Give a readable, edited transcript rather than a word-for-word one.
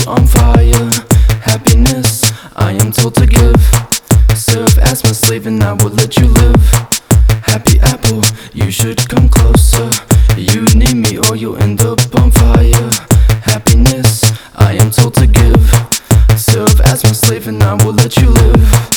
on fire. Happiness, I am told to give. Serve as my slave and I will let you live. Happy apple, you should come closer. You need me or you'll end up on fire. Happiness, I am told to give. Serve as my slave and I will let you live.